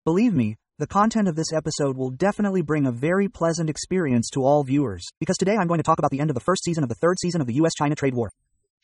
Believe me, the content of this episode will definitely bring a very pleasant experience to all viewers, because today I'm going to talk about the end of the first season of the third season of the US-China trade war.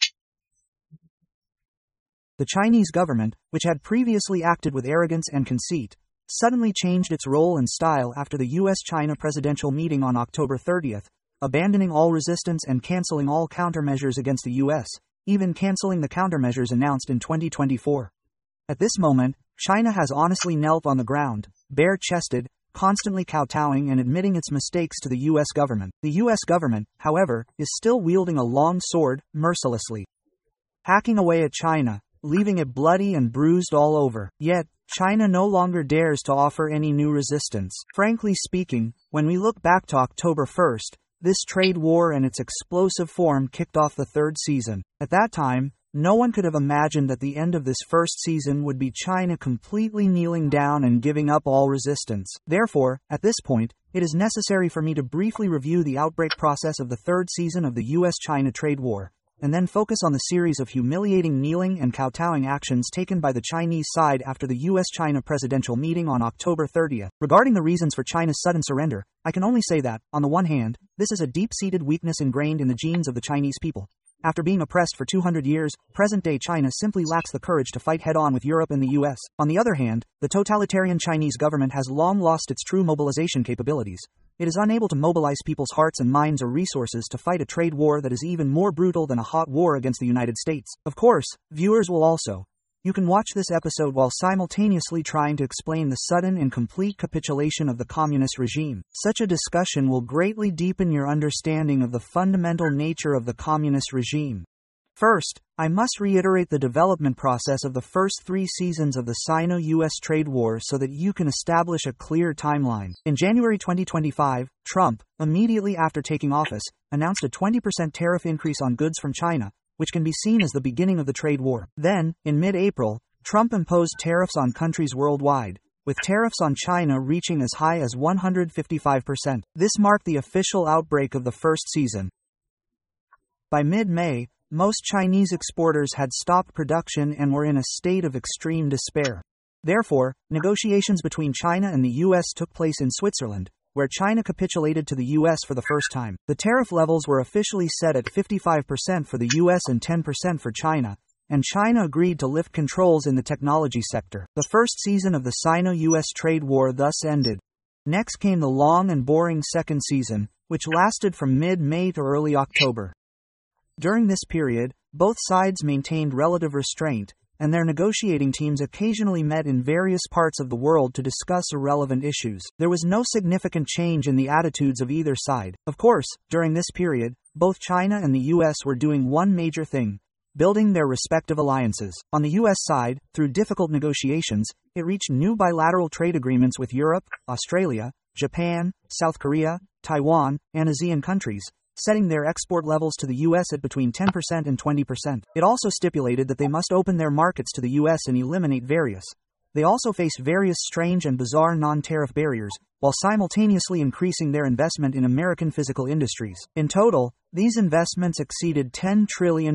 The Chinese government, which had previously acted with arrogance and conceit, suddenly changed its role and style after the US-China presidential meeting on October 30th, abandoning all resistance and canceling all countermeasures against the US, even canceling the countermeasures announced in 2024. At this moment, China has honestly knelt on the ground, bare-chested, constantly kowtowing and admitting its mistakes to the US government. The US government, however, is still wielding a long sword, mercilessly hacking away at China, leaving it bloody and bruised all over. Yet, China no longer dares to offer any new resistance. Frankly speaking, when we look back to October 1st, this trade war and its explosive form kicked off the third season. At that time, no one could have imagined that the end of this first season would be China completely kneeling down and giving up all resistance. Therefore, at this point, it is necessary for me to briefly review the outbreak process of the third season of the US-China trade war, and then focus on the series of humiliating kneeling and kowtowing actions taken by the Chinese side after the US-China presidential meeting on October 30th. Regarding the reasons for China's sudden surrender, I can only say that, on the one hand, this is a deep-seated weakness ingrained in the genes of the Chinese people. After being oppressed for 200 years, present-day China simply lacks the courage to fight head-on with Europe and the US. On the other hand, the totalitarian Chinese government has long lost its true mobilization capabilities. It is unable to mobilize people's hearts and minds or resources to fight a trade war that is even more brutal than a hot war against the United States. Of course, viewers will also. You can watch this episode while simultaneously trying to explain the sudden and complete capitulation of the communist regime. Such a discussion will greatly deepen your understanding of the fundamental nature of the communist regime. First, I must reiterate the development process of the first 3 seasons of the Sino-US trade war so that you can establish a clear timeline. In January 2025, Trump, immediately after taking office, announced a 20% tariff increase on goods from China, which can be seen as the beginning of the trade war. Then, in mid-April, Trump imposed tariffs on countries worldwide, with tariffs on China reaching as high as 155%. This marked the official outbreak of the first season. By mid-May, most Chinese exporters had stopped production and were in a state of extreme despair. Therefore, negotiations between China and the US took place in Switzerland, where China capitulated to the US for the first time. The tariff levels were officially set at 55% for the US and 10% for China, and China agreed to lift controls in the technology sector. The first season of the Sino-US trade war thus ended. Next came the long and boring second season, which lasted from mid-May to early October. During this period, both sides maintained relative restraint, and their negotiating teams occasionally met in various parts of the world to discuss irrelevant issues. There was no significant change in the attitudes of either side. Of course, during this period, both China and the US were doing one major thing: building their respective alliances. On the US side, through difficult negotiations, it reached new bilateral trade agreements with Europe, Australia, Japan, South Korea, Taiwan, and ASEAN countries, setting their export levels to the US at between 10% and 20%. It also stipulated that they must open their markets to the US and eliminate various. They also face various strange and bizarre non-tariff barriers, while simultaneously increasing their investment in American physical industries. In total, these investments exceeded $10 trillion.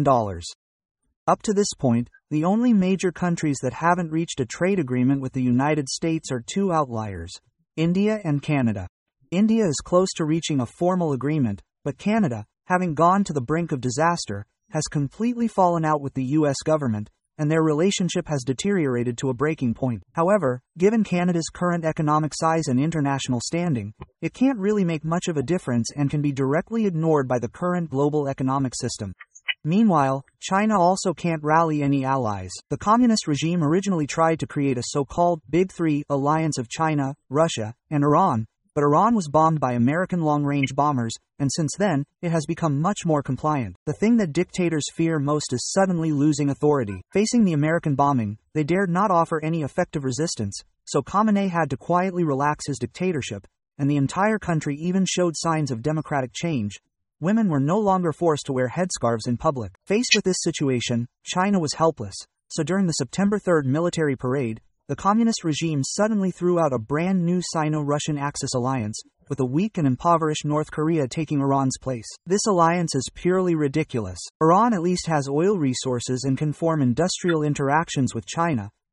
Up to this point, the only major countries that haven't reached a trade agreement with the United States are 2 outliers: India and Canada. India is close to reaching a formal agreement, but Canada, having gone to the brink of disaster, has completely fallen out with the US government, and their relationship has deteriorated to a breaking point. However, given Canada's current economic size and international standing, it can't really make much of a difference and can be directly ignored by the current global economic system. Meanwhile, China also can't rally any allies. The communist regime originally tried to create a so-called Big Three alliance of China, Russia, and Iran, but Iran was bombed by American long-range bombers, and since then, it has become much more compliant. The thing that dictators fear most is suddenly losing authority. Facing the American bombing, they dared not offer any effective resistance, so Khamenei had to quietly relax his dictatorship, and the entire country even showed signs of democratic change. Women were no longer forced to wear headscarves in public. Faced with this situation, China was helpless, so during the September 3rd military parade, the communist regime suddenly threw out a brand new Sino-Russian Axis alliance, with a weak and impoverished North Korea taking Iran's place. This alliance is purely ridiculous. Iran at least has oil resources and can form industrial interactions with China,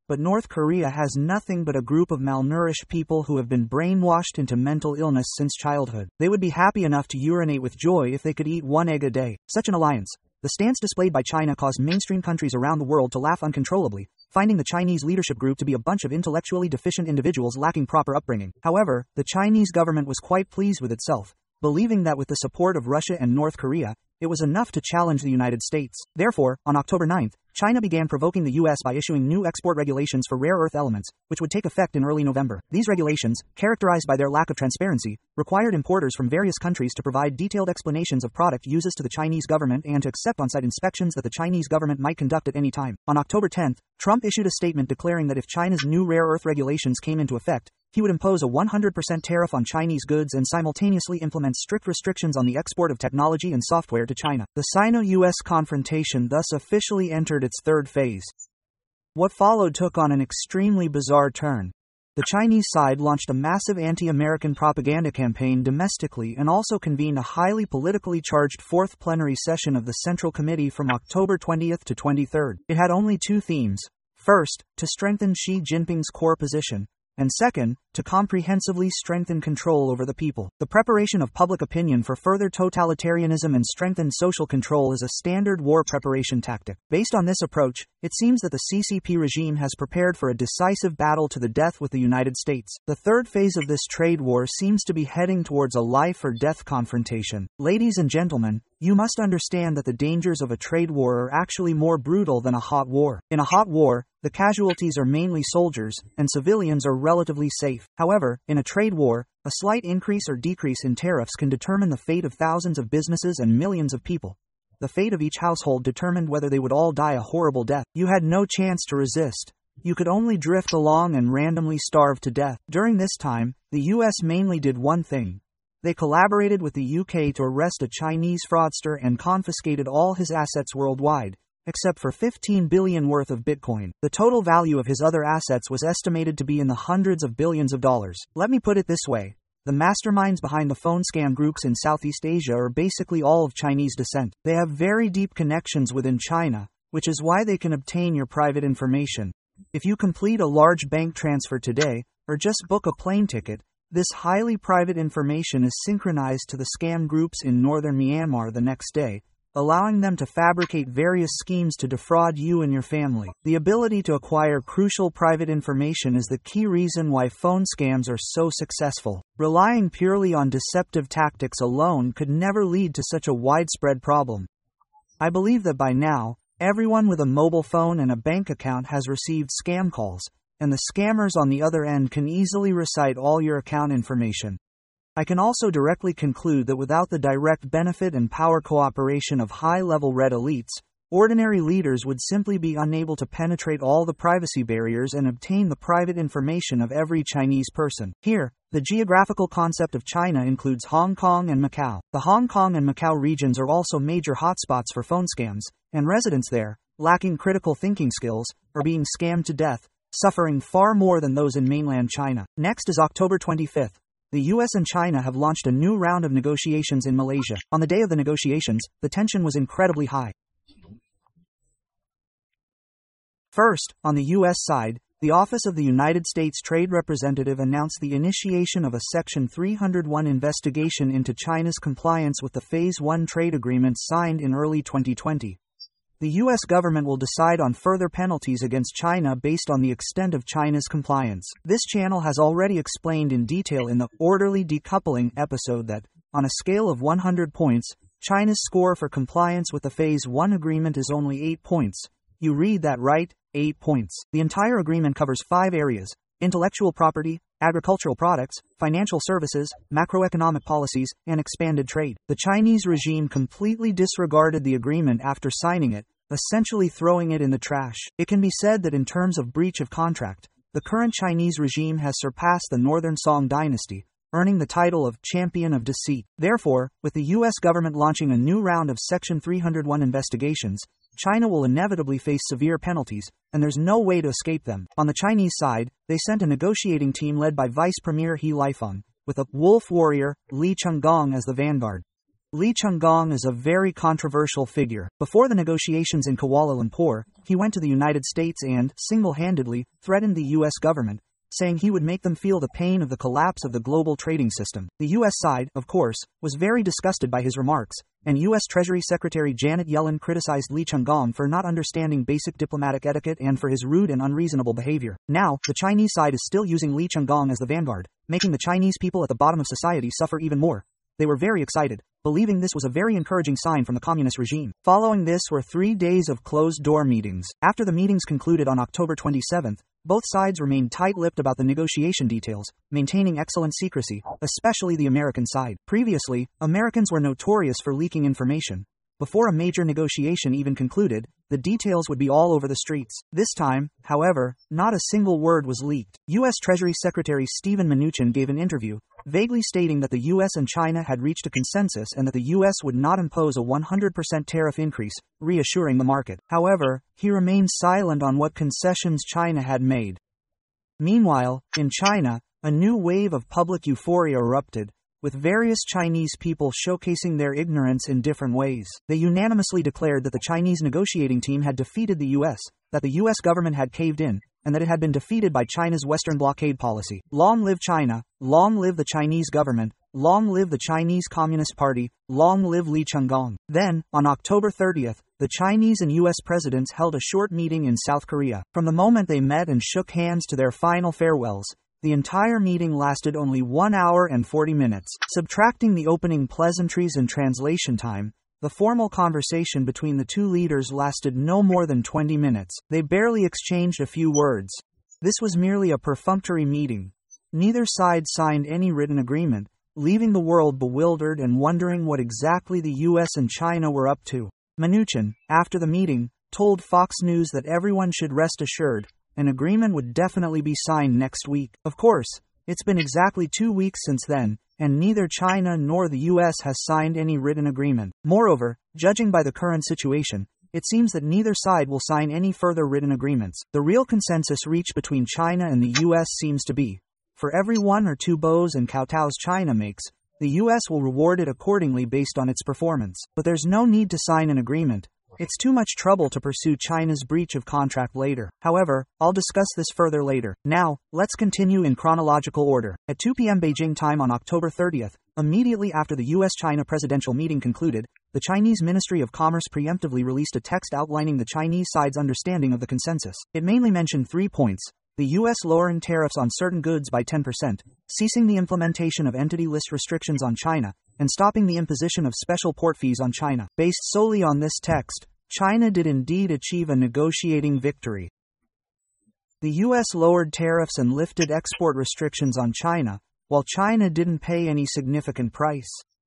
but North Korea has nothing but a group of malnourished people who have been brainwashed into mental illness since childhood. They would be happy enough to urinate with joy if they could eat one egg a day. Such an alliance. The stance displayed by China caused mainstream countries around the world to laugh uncontrollably, finding the Chinese leadership group to be a bunch of intellectually deficient individuals lacking proper upbringing. However, the Chinese government was quite pleased with itself, believing that with the support of Russia and North Korea, it was enough to challenge the United States. Therefore, on October 9, China began provoking the U.S. by issuing new export regulations for rare earth elements, which would take effect in early November. These regulations, characterized by their lack of transparency, required importers from various countries to provide detailed explanations of product uses to the Chinese government and to accept on-site inspections that the Chinese government might conduct at any time. On October 10, Trump issued a statement declaring that if China's new rare earth regulations came into effect, he would impose a 100% tariff on Chinese goods and simultaneously implement strict restrictions on the export of technology and software to China. The Sino-US confrontation thus officially entered its third phase. What followed took on an extremely bizarre turn. The Chinese side launched a massive anti-American propaganda campaign domestically and also convened a highly politically charged fourth plenary session of the Central Committee from October 20th to 23rd. It had only two themes. First, to strengthen Xi Jinping's core position, and second, to comprehensively strengthen control over the people. The preparation of public opinion for further totalitarianism and strengthened social control is a standard war preparation tactic. Based on this approach, it seems that the CCP regime has prepared for a decisive battle to the death with the United States. The third phase of this trade war seems to be heading towards a life-or-death confrontation. Ladies and gentlemen, you must understand that the dangers of a trade war are actually more brutal than a hot war. In a hot war, the casualties are mainly soldiers, and civilians are relatively safe. However, in a trade war, a slight increase or decrease in tariffs can determine the fate of thousands of businesses and millions of people. The fate of each household determined whether they would all die a horrible death. You had no chance to resist. You could only drift along and randomly starve to death. During this time, the US mainly did one thing. They collaborated with the UK to arrest a Chinese fraudster and confiscated all his assets worldwide, except for 15 billion worth of Bitcoin. The total value of his other assets was estimated to be in the hundreds of billions of dollars. Let me put it this way. The masterminds behind the phone scam groups in Southeast Asia are basically all of Chinese descent. They have very deep connections within China, which is why they can obtain your private information. If you complete a large bank transfer today, or just book a plane ticket, this highly private information is synchronized to the scam groups in northern Myanmar the next day, allowing them to fabricate various schemes to defraud you and your family. The ability to acquire crucial private information is the key reason why phone scams are so successful. Relying purely on deceptive tactics alone could never lead to such a widespread problem. I believe that by now, everyone with a mobile phone and a bank account has received scam calls, and the scammers on the other end can easily recite all your account information. I can also directly conclude that without the direct benefit and power cooperation of high-level red elites, ordinary leaders would simply be unable to penetrate all the privacy barriers and obtain the private information of every Chinese person. Here, the geographical concept of China includes Hong Kong and Macau. The Hong Kong and Macau regions are also major hotspots for phone scams, and residents there, lacking critical thinking skills, are being scammed to death, suffering far more than those in mainland China. Next is October 25th. The US and China have launched a new round of negotiations in Malaysia. On the day of the negotiations, the tension was incredibly high. First, on the US side, the Office of the United States Trade Representative announced the initiation of a Section 301 investigation into China's compliance with the Phase 1 trade agreement signed in early 2020. The U.S. government will decide on further penalties against China based on the extent of China's compliance. This channel has already explained in detail in the Orderly Decoupling episode that, on a scale of 100 points, China's score for compliance with the Phase 1 agreement is only 8 points. You read that right, 8 points. The entire agreement covers 5 areas: intellectual property, agricultural products, financial services, macroeconomic policies, and expanded trade. The Chinese regime completely disregarded the agreement after signing it, essentially throwing it in the trash. It can be said that in terms of breach of contract, the current Chinese regime has surpassed the Northern Song dynasty, earning the title of Champion of Deceit. Therefore, with the U.S. government launching a new round of Section 301 investigations, China will inevitably face severe penalties, and there's no way to escape them. On the Chinese side, they sent a negotiating team led by Vice Premier He Lifeng, with a wolf warrior, Li Chunggong, as the vanguard. Li Chenggang is a very controversial figure. Before the negotiations in Kuala Lumpur, he went to the United States and, single-handedly, threatened the U.S. government, saying he would make them feel the pain of the collapse of the global trading system. The U.S. side, of course, was very disgusted by his remarks, and U.S. Treasury Secretary Janet Yellen criticized Li Chenggang for not understanding basic diplomatic etiquette and for his rude and unreasonable behavior. Now, the Chinese side is still using Li Chenggang as the vanguard, making the Chinese people at the bottom of society suffer even more. They were very excited, believing this was a very encouraging sign from the communist regime. Following this were 3 days of closed-door meetings. After the meetings concluded on October 27th, both sides remained tight-lipped about the negotiation details, maintaining excellent secrecy, especially the American side. Previously, Americans were notorious for leaking information. Before a major negotiation even concluded, the details would be all over the streets. This time, however, not a single word was leaked. U.S. Treasury Secretary Steven Mnuchin gave an interview, vaguely stating that the U.S. and China had reached a consensus and that the U.S. would not impose a 100% tariff increase, reassuring the market. However, he remained silent on what concessions China had made. Meanwhile, in China, a new wave of public euphoria erupted, with various Chinese people showcasing their ignorance in different ways. They unanimously declared that the Chinese negotiating team had defeated the U.S., that the U.S. government had caved in, and that it had been defeated by China's Western blockade policy. Long live China, long live the Chinese government, long live the Chinese Communist Party, long live Li Chenggang. Then, on October 30th, the Chinese and U.S. presidents held a short meeting in South Korea. From the moment they met and shook hands to their final farewells, the entire meeting lasted only 1 hour and 40 minutes. Subtracting the opening pleasantries and translation time, the formal conversation between the two leaders lasted no more than 20 minutes. They barely exchanged a few words. This was merely a perfunctory meeting. Neither side signed any written agreement, leaving the world bewildered and wondering what exactly the US and China were up to. Mnuchin, after the meeting, told Fox News that everyone should rest assured, an agreement would definitely be signed next week. Of course, it's been exactly 2 weeks since then, and neither China nor the US has signed any written agreement. Moreover, judging by the current situation, it seems that neither side will sign any further written agreements. The real consensus reached between China and the US seems to be, for every 1 or 2 bows and kowtows China makes, the US will reward it accordingly based on its performance. But there's no need to sign an agreement. It's too much trouble to pursue China's breach of contract later. However, I'll discuss this further later. Now, let's continue in chronological order. At 2 p.m. Beijing time on October 30th, immediately after the U.S.-China presidential meeting concluded, the Chinese Ministry of Commerce preemptively released a text outlining the Chinese side's understanding of the consensus. It mainly mentioned 3 points: the U.S. lowering tariffs on certain goods by 10%, ceasing the implementation of entity list restrictions on China, and stopping the imposition of special port fees on China. Based solely on this text, China did indeed achieve a negotiating victory. The U.S. lowered tariffs and lifted export restrictions on China, while China didn't pay any significant price.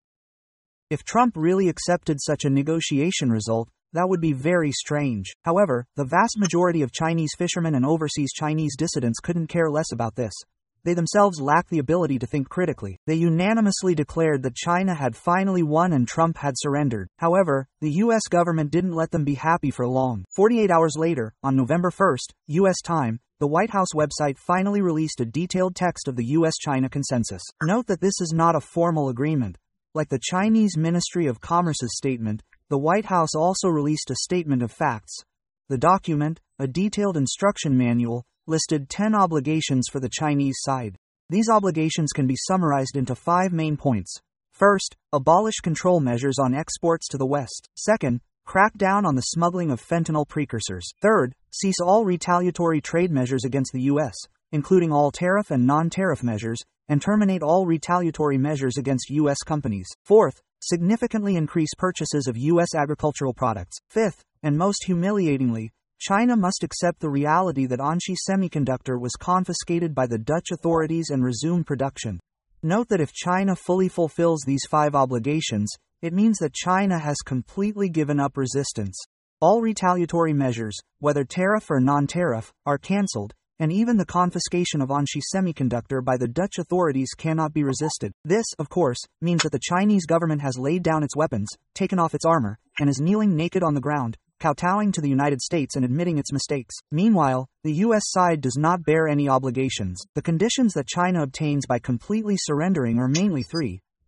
If Trump really accepted such a negotiation result, that would be very strange. However, the vast majority of Chinese fishermen and overseas Chinese dissidents couldn't care less about this. They themselves lacked the ability to think critically. They unanimously declared that China had finally won and Trump had surrendered. However, the U.S. government didn't let them be happy for long. 48 hours later, on November 1st, U.S. time, the White House website finally released a detailed text of the U.S.-China consensus. Note that this is not a formal agreement. Like the Chinese Ministry of Commerce's statement, the White House also released a statement of facts. The document, a detailed instruction manual, listed 10 obligations for the Chinese side. These obligations can be summarized into 5 main points. First, abolish control measures on exports to the West. Second, crack down on the smuggling of fentanyl precursors. Third, cease all retaliatory trade measures against the U.S., including all tariff and non-tariff measures, and terminate all retaliatory measures against U.S. companies. Fourth, significantly increase purchases of U.S. agricultural products. Fifth, and most humiliatingly, China must accept the reality that Anshi Semiconductor was confiscated by the Dutch authorities and resume production. Note that if China fully fulfills these 5 obligations, it means that China has completely given up resistance. All retaliatory measures, whether tariff or non-tariff, are cancelled, and even the confiscation of Anshi Semiconductor by the Dutch authorities cannot be resisted. This, of course, means that the Chinese government has laid down its weapons, taken off its armor, and is kneeling naked on the ground, kowtowing to the United States and admitting its mistakes. Meanwhile, the U.S. side does not bear any obligations. The conditions that China obtains by completely surrendering are mainly 3.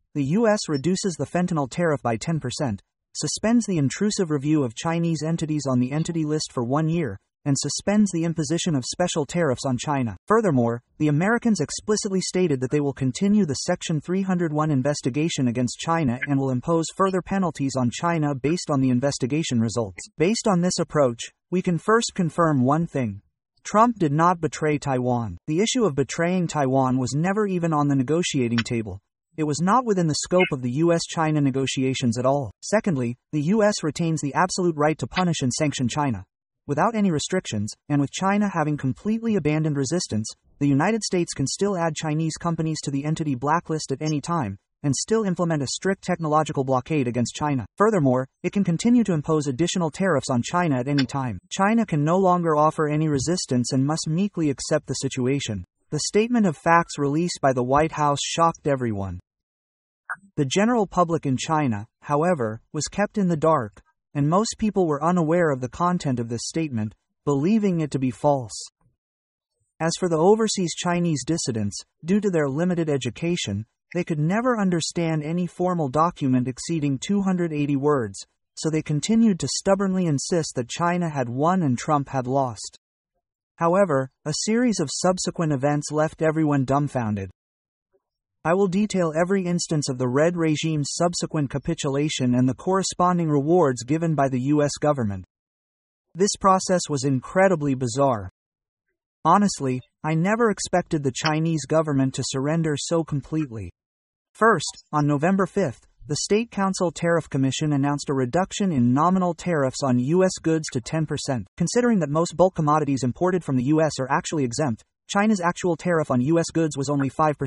the U.S. reduces the fentanyl tariff by 10%, suspends the intrusive review of Chinese entities on the Entity List for 1 year, and suspends the imposition of special tariffs on China. Furthermore, the Americans explicitly stated that they will continue the Section 301 investigation against China and will impose further penalties on China based on the investigation results. Based on this approach, we can first confirm one thing. Trump did not betray Taiwan. The issue of betraying Taiwan was never even on the negotiating table. It was not within the scope of the U.S.-China negotiations at all. Secondly, the U.S. retains the absolute right to punish and sanction China. Without any restrictions, and with China having completely abandoned resistance, the United States can still add Chinese companies to the entity blacklist at any time, and still implement a strict technological blockade against China. Furthermore, it can continue to impose additional tariffs on China at any time. China can no longer offer any resistance and must meekly accept the situation. The statement of facts released by the White House shocked everyone. The general public in China, however, was kept in the dark, and most people were unaware of the content of this statement, believing it to be false. As for the overseas Chinese dissidents, due to their limited education, they could never understand any formal document exceeding 280 words, so they continued to stubbornly insist that China had won and Trump had lost. However, a series of subsequent events left everyone dumbfounded. I will detail every instance of the Red regime's subsequent capitulation and the corresponding rewards given by the U.S. government. This process was incredibly bizarre. Honestly, I never expected the Chinese government to surrender so completely. First, on November 5th, the State Council Tariff Commission announced a reduction in nominal tariffs on U.S. goods to 10%. Considering that most bulk commodities imported from the U.S. are actually exempt, China's actual tariff on U.S. goods was only 5%.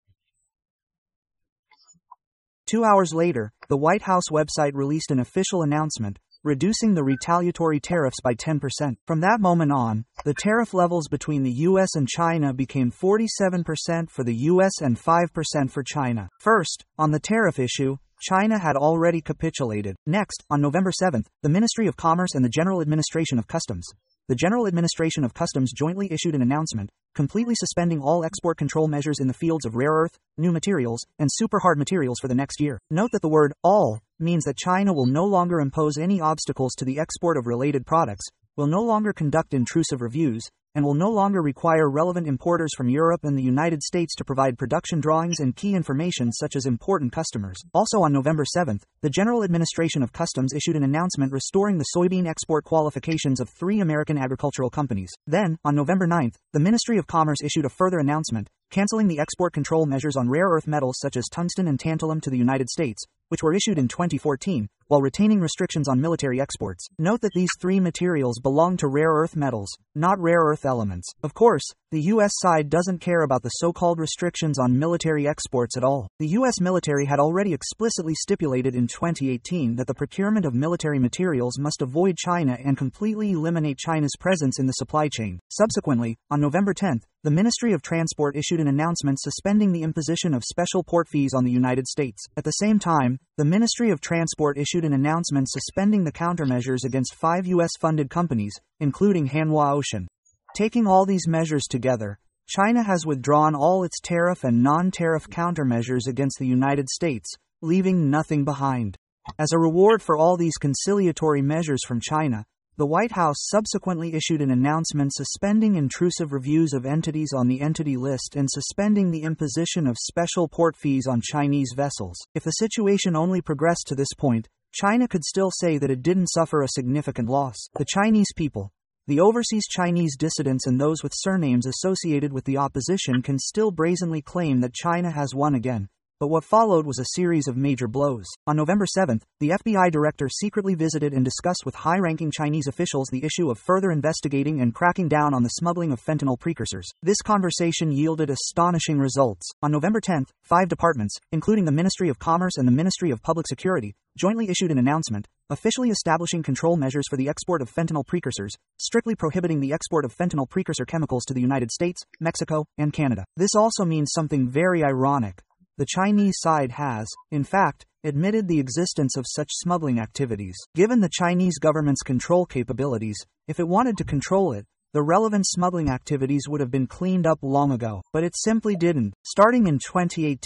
2 hours later, the White House website released an official announcement, reducing the retaliatory tariffs by 10%. From that moment on, the tariff levels between the US and China became 47% for the US and 5% for China. First, on the tariff issue, China had already capitulated. Next, on November 7th, the Ministry of Commerce and the General Administration of Customs. The General Administration of Customs jointly issued an announcement, completely suspending all export control measures in the fields of rare earth, new materials, and super hard materials for the next year. Note that the word all means that China will no longer impose any obstacles to the export of related products, will no longer conduct intrusive reviews, and will no longer require relevant importers from Europe and the United States to provide production drawings and key information such as important customers. Also on November 7th, the General Administration of Customs issued an announcement restoring the soybean export qualifications of 3 American agricultural companies. Then, on November 9th, the Ministry of Commerce issued a further announcement, canceling the export control measures on rare earth metals such as tungsten and tantalum to the United States, which were issued in 2014, while retaining restrictions on military exports. Note that these 3 materials belong to rare earth metals, not rare earth elements. Of course, the U.S. side doesn't care about the so-called restrictions on military exports at all. The U.S. military had already explicitly stipulated in 2018 that the procurement of military materials must avoid China and completely eliminate China's presence in the supply chain. Subsequently, on November 10th, the Ministry of Transport issued an announcement suspending the imposition of special port fees on the United States. At the same time, the Ministry of Transport issued an announcement suspending the countermeasures against 5 U.S.-funded companies, including Hanwha Ocean. Taking all these measures together, China has withdrawn all its tariff and non-tariff countermeasures against the United States, leaving nothing behind. As a reward for all these conciliatory measures from China, the White House subsequently issued an announcement suspending intrusive reviews of entities on the Entity List and suspending the imposition of special port fees on Chinese vessels. If the situation only progressed to this point, China could still say that it didn't suffer a significant loss. The Chinese people, the overseas Chinese dissidents and those with surnames associated with the opposition can still brazenly claim that China has won again. But what followed was a series of major blows. On November 7th, the FBI director secretly visited and discussed with high-ranking Chinese officials the issue of further investigating and cracking down on the smuggling of fentanyl precursors. This conversation yielded astonishing results. On November 10th, 5 departments, including the Ministry of Commerce and the Ministry of Public Security, jointly issued an announcement, officially establishing control measures for the export of fentanyl precursors, strictly prohibiting the export of fentanyl precursor chemicals to the United States, Mexico, and Canada. This also means something very ironic. The Chinese side has, in fact, admitted the existence of such smuggling activities. Given the Chinese government's control capabilities, if it wanted to control it, the relevant smuggling activities would have been cleaned up long ago. But it simply didn't. Starting in 2018,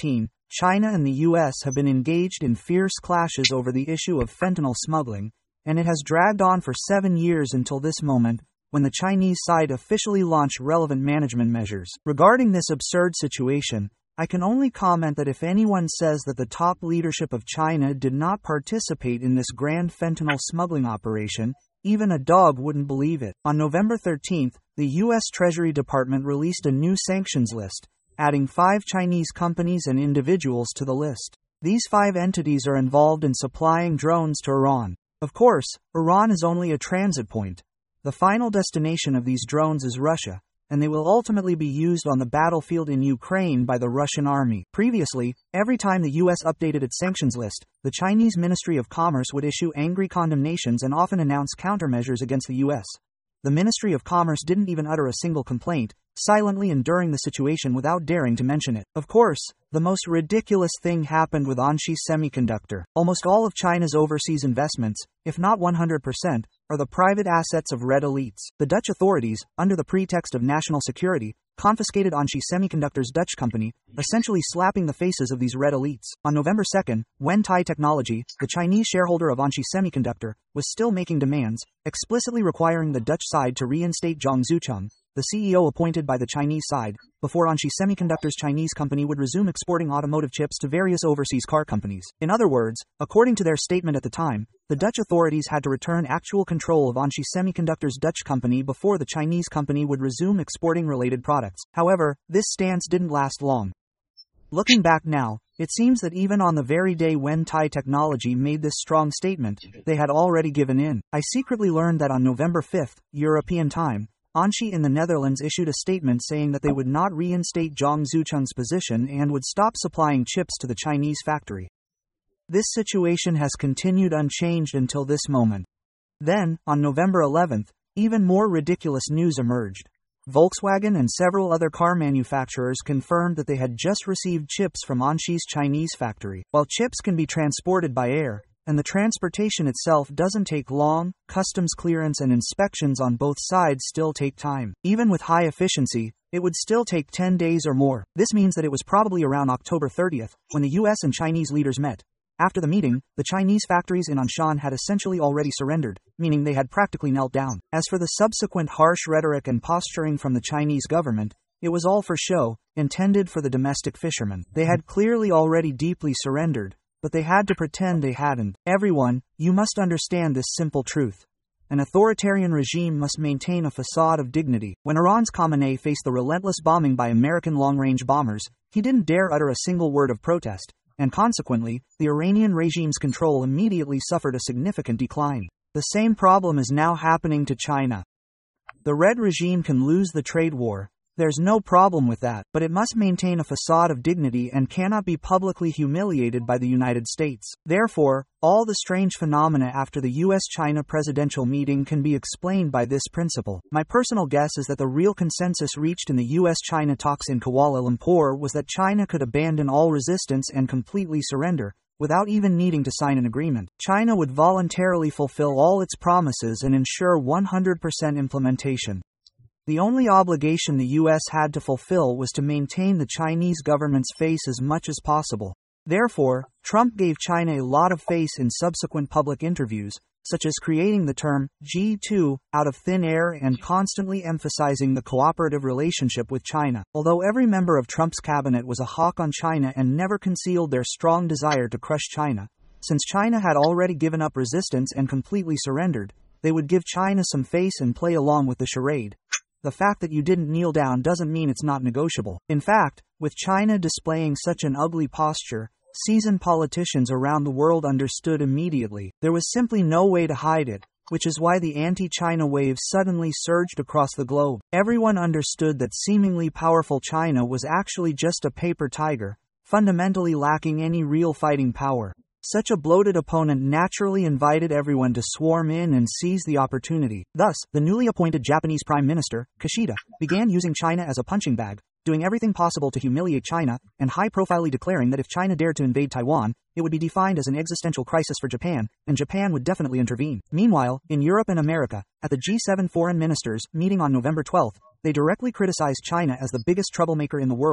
China and the US have been engaged in fierce clashes over the issue of fentanyl smuggling, and it has dragged on for 7 years until this moment, when the Chinese side officially launched relevant management measures. Regarding this absurd situation, I can only comment that if anyone says that the top leadership of China did not participate in this grand fentanyl smuggling operation, even a dog wouldn't believe it. On November 13th, the U.S. Treasury Department released a new sanctions list, adding 5 Chinese companies and individuals to the list. These 5 entities are involved in supplying drones to Iran. Of course, Iran is only a transit point. The final destination of these drones is Russia, and they will ultimately be used on the battlefield in Ukraine by the Russian army. Previously, every time the US updated its sanctions list, the Chinese Ministry of Commerce would issue angry condemnations and often announce countermeasures against the US. The Ministry of Commerce didn't even utter a single complaint, silently enduring the situation without daring to mention it. Of course, the most ridiculous thing happened with Anshi Semiconductor. Almost all of China's overseas investments, if not 100%, are the private assets of red elites. The Dutch authorities, under the pretext of national security, confiscated Anshi Semiconductor's Dutch company, essentially slapping the faces of these red elites. On November 2nd, Wentai Technology, the Chinese shareholder of Anshi Semiconductor, was still making demands, explicitly requiring the Dutch side to reinstate Zhang Zucheng, the CEO appointed by the Chinese side, before Anshi Semiconductor's Chinese company would resume exporting automotive chips to various overseas car companies. In other words, according to their statement at the time, the Dutch authorities had to return actual control of Anshi Semiconductor's Dutch company before the Chinese company would resume exporting related products. However, this stance didn't last long. Looking back now, it seems that even on the very day Wentai Technology made this strong statement, they had already given in. I secretly learned that on November 5th, European time, Anshi in the Netherlands issued a statement saying that they would not reinstate Zhang Zucheng's position and would stop supplying chips to the Chinese factory. This situation has continued unchanged until this moment. Then, on November 11th, even more ridiculous news emerged. Volkswagen and several other car manufacturers confirmed that they had just received chips from Anshi's Chinese factory. While chips can be transported by air, and the transportation itself doesn't take long, customs clearance and inspections on both sides still take time. Even with high efficiency, it would still take 10 days or more. This means that it was probably around October 30th, when the US and Chinese leaders met. After the meeting, the Chinese factories in Anshan had essentially already surrendered, meaning they had practically knelt down. As for the subsequent harsh rhetoric and posturing from the Chinese government, it was all for show, intended for the domestic fishermen. They had clearly already deeply surrendered, but they had to pretend they hadn't. Everyone, you must understand this simple truth. An authoritarian regime must maintain a facade of dignity. When Iran's Khamenei faced the relentless bombing by American long-range bombers, he didn't dare utter a single word of protest, and consequently, the Iranian regime's control immediately suffered a significant decline. The same problem is now happening to China. The Red regime can lose the trade war. There's no problem with that, but it must maintain a facade of dignity and cannot be publicly humiliated by the United States. Therefore, all the strange phenomena after the US-China presidential meeting can be explained by this principle. My personal guess is that the real consensus reached in the US-China talks in Kuala Lumpur was that China could abandon all resistance and completely surrender, without even needing to sign an agreement. China would voluntarily fulfill all its promises and ensure 100% implementation. The only obligation the US had to fulfill was to maintain the Chinese government's face as much as possible. Therefore, Trump gave China a lot of face in subsequent public interviews, such as creating the term G2 out of thin air and constantly emphasizing the cooperative relationship with China. Although every member of Trump's cabinet was a hawk on China and never concealed their strong desire to crush China, since China had already given up resistance and completely surrendered, they would give China some face and play along with the charade. The fact that you didn't kneel down doesn't mean it's not negotiable. In fact, with China displaying such an ugly posture, seasoned politicians around the world understood immediately. There was simply no way to hide it, which is why the anti-China wave suddenly surged across the globe. Everyone understood that seemingly powerful China was actually just a paper tiger, fundamentally lacking any real fighting power. Such a bloated opponent naturally invited everyone to swarm in and seize the opportunity. Thus, the newly appointed Japanese Prime Minister, Kishida, began using China as a punching bag, doing everything possible to humiliate China, and high-profilely declaring that if China dared to invade Taiwan, it would be defined as an existential crisis for Japan, and Japan would definitely intervene. Meanwhile, in Europe and America, at the G7 foreign ministers meeting on November 12, they directly criticized China as the biggest troublemaker in the world,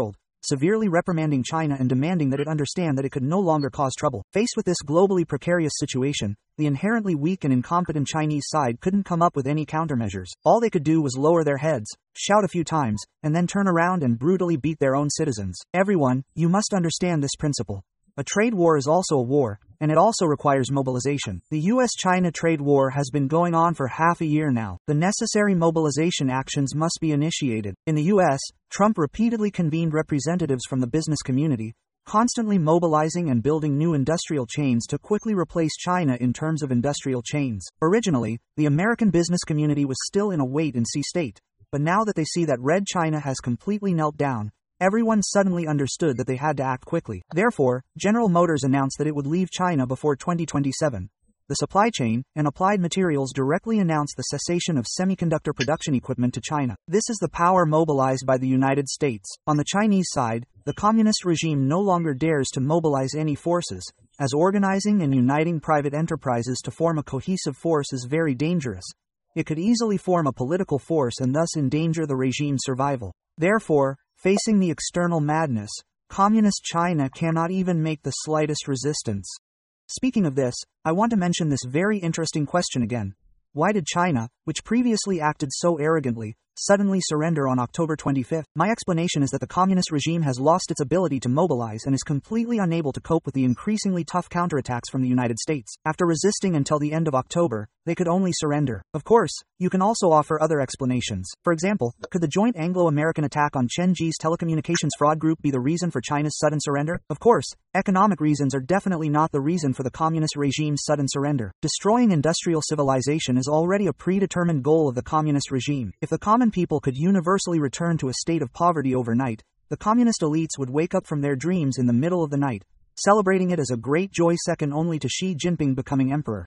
severely reprimanding China and demanding that it understand that it could no longer cause trouble. Faced with this globally precarious situation, the inherently weak and incompetent Chinese side couldn't come up with any countermeasures. All they could do was lower their heads, shout a few times, and then turn around and brutally beat their own citizens. Everyone, you must understand this principle. A trade war is also a war, and it also requires mobilization. The US-China trade war has been going on for half a year now. The necessary mobilization actions must be initiated. In the US, Trump repeatedly convened representatives from the business community, constantly mobilizing and building new industrial chains to quickly replace China in terms of industrial chains. Originally, the American business community was still in a wait-and-see state, but now that they see that Red China has completely knelt down, everyone suddenly understood that they had to act quickly. Therefore, General Motors announced that it would leave China before 2027. The supply chain and Applied Materials directly announced the cessation of semiconductor production equipment to China. This is the power mobilized by the United States. On the Chinese side, the communist regime no longer dares to mobilize any forces, as organizing and uniting private enterprises to form a cohesive force is very dangerous. It could easily form a political force and thus endanger the regime's survival. Therefore, facing the external madness, Communist China cannot even make the slightest resistance. Speaking of this, I want to mention this very interesting question again. Why did China, which previously acted so arrogantly, suddenly surrender on October 25? My explanation is that the communist regime has lost its ability to mobilize and is completely unable to cope with the increasingly tough counterattacks from the United States. After resisting until the end of October, they could only surrender. Of course, you can also offer other explanations. For example, could the joint Anglo-American attack on Chen Ji's telecommunications fraud group be the reason for China's sudden surrender? Of course, economic reasons are definitely not the reason for the communist regime's sudden surrender. Destroying industrial civilization is already a predetermined goal of the communist regime. If the common people could universally return to a state of poverty overnight, the communist elites would wake up from their dreams in the middle of the night, celebrating it as a great joy second only to Xi Jinping becoming emperor.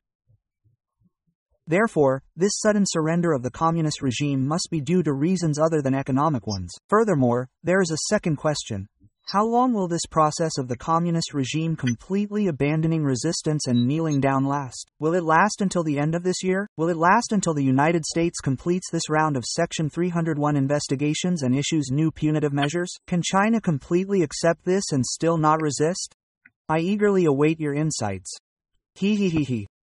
Therefore, this sudden surrender of the communist regime must be due to reasons other than economic ones. Furthermore, there is a second question. How long will this process of the communist regime completely abandoning resistance and kneeling down last? Will it last until the end of this year? Will it last until the United States completes this round of Section 301 investigations and issues new punitive measures? Can China completely accept this and still not resist? I eagerly await your insights. He.